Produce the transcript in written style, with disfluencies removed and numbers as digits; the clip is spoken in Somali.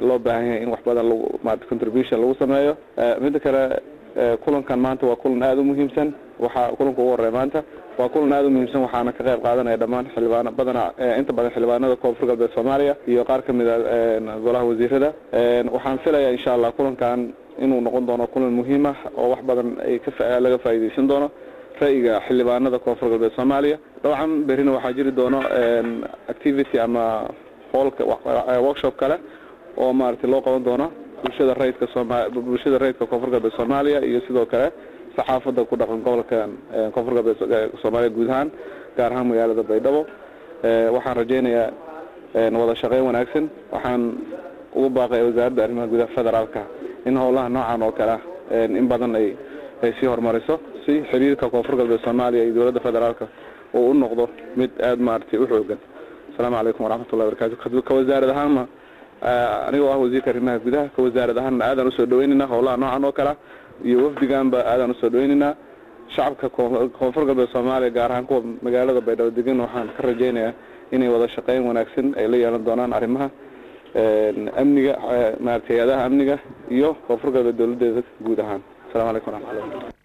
loo baahan yahay in wax badan lagu maartay contribution lagu sameeyo mid kale kulankan maanta waa kulan aad u muhiimsan waxa kulanka ugu horeeyay maanta waa kulan aad u muhiimsan waxaana ka qayb qaadanaya dhammaan xildhibaano badan inta badan xildhibaanada Koonfur Galbeed Soomaaliya iyo qaar kamid ah golaha wasiirada waxaan filayaa insha Allah kulankan inuu noqon doono kulan muhiim ah oo wax badan ay laga faa'iideysan doono ra'yiga xildhibaanada Koonfur Galbeed Soomaaliya dabcan berina waxa jiri doono activity ama workshop kale oo maartay loo qaban doono bulshada rayidka Koonfur Galbeed Soomaaliya iyo sidoo kale saxaafadda ku dhaqan gobolka Koonfur Galbeed Soomaaliya guud ahaan gaar ahaan magaalada Baydhabo waxaan rajaynayaa wada shaqayn wanaagsan waxaan ugu baaqay wasaaradda arrimaha gudaha federaalka in howlaha noocan oo kale in badan ay sii hormariso si xiriirka Koonfur Galbeed Soomaaliya iyo dawladda federaalka oo u noqdo mid aad maartay u xoogan السلام عليكم ورحمة الله وبركاته كوزارة هامة أنا وزير arrimaha gudaha كوزارة هامة aadan usoo dhaweynina howlaha noocan oo kala iyo wafdigaanba aadan usoo dhaweynina shacabka Koonfur Galbeed Soomaaliya gaar ahaan kuwa magaalada Baydhabo degan waxaan ka rajaynayaa inay wada shaqayn wanaagsan ay la yeelan doonaan arrimaha amniga maartay hay'adaha amniga iyo Koonfur Galbeed dawladeeda guud ahaan السلام عليكم ورحمة الله